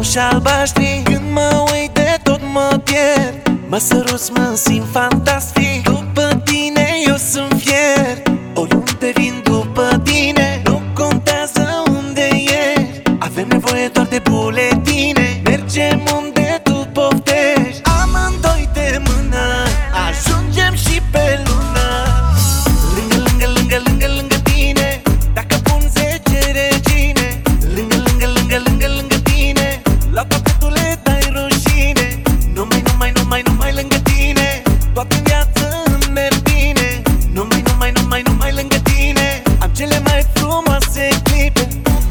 și albaștri. Când mă uit de tot mă pierd, mă săruți, mă simt fantastic. După tine eu sunt fier, oriunde vin după tine. Nu contează unde ești, avem nevoie doar de buletine. Mergem unde tu poftești, amândoi de mână, ajungem și pe lună. Lângă, lângă, lângă, lângă, lângă tine, dacă pun 10 regine. Lângă, lângă, lângă, lângă, lângă tine, la toate tu le dai rușine. Numai, numai, numai, numai lângă tine, toată viața îmi merg bine. Numai, numai, numai, numai lângă tine, am cele mai frumoase clipe.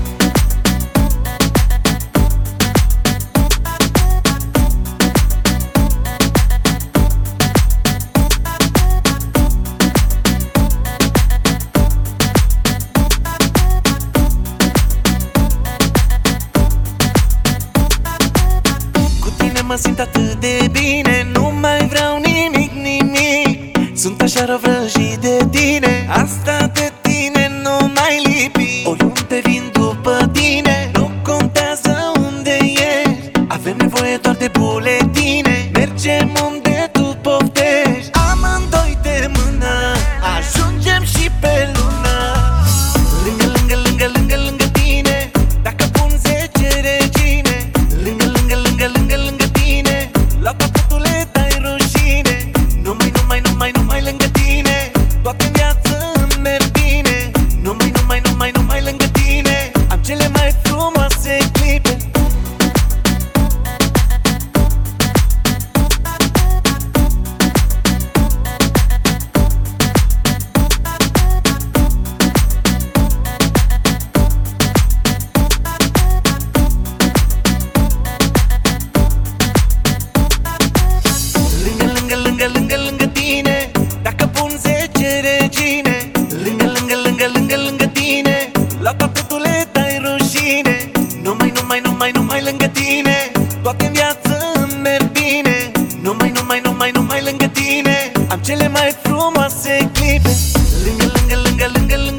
Mă simt atât de bine, nu mai vreau nimic, nimic. Sunt așa răvrăjit de tine, asta de tine nu mai lipi. Oriunde vin după tine, nu contează unde ești, avem nevoie doar de buletine. Mergem unde tu poftești, amândoi de mână, ajungem și pe lună. Lângă, lângă, lângă, lângă, lângă tine, dacă pun 10 regine. Lângă, lângă, lângă, lângă, lângă tine, la toate tu le dai rușine. Numai, numai, numai, numai lângă tine, toată viața îmi merg bine. Numai, numai, numai, numai lângă tine, am cele mai frumoase clipe. Lângă, lângă, lângă tine, dacă pun 10 regine. Lângă, lângă, lângă, lângă, lângă tine, la toate tu le dai rușine. Numai, numai, numai, numai lângă tine, toată viața îmi merg bine. Numai, numai, numai, numai lângă tine, am cele mai frumoase clipe. Lângă, lângă, lângă, lângă, lângă